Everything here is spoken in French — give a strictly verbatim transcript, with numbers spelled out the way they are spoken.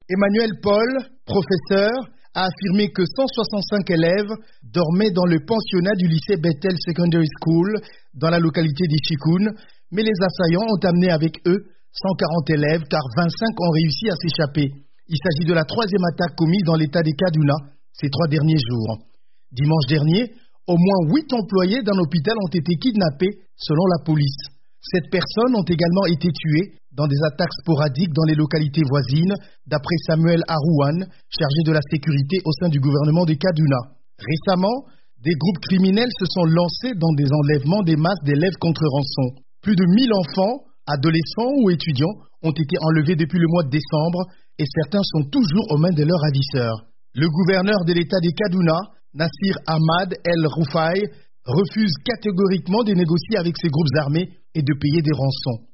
Emmanuel Paul, professeur, a affirmé que cent soixante-cinq élèves dormaient dans le pensionnat du lycée Bethel Secondary School dans la localité d'Ichikoun, mais les assaillants ont amené avec eux cent quarante élèves car vingt-cinq ont réussi à s'échapper. Il s'agit de la troisième attaque commise dans l'état de Kaduna ces trois derniers jours. Dimanche dernier, au moins huit employés d'un hôpital ont été kidnappés selon la police. Sept personnes ont également été tuées dans des attaques sporadiques dans les localités voisines, d'après Samuel Arouane, chargé de la sécurité au sein du gouvernement de Kaduna. Récemment, des groupes criminels se sont lancés dans des enlèvements des masses d'élèves contre rançon. Plus de mille enfants, adolescents ou étudiants ont été enlevés depuis le mois de décembre et certains sont toujours aux mains de leurs ravisseurs. Le gouverneur de l'État de Kaduna, Nassir Ahmad El Rufai, refuse catégoriquement de négocier avec ces groupes armés et de payer des rançons.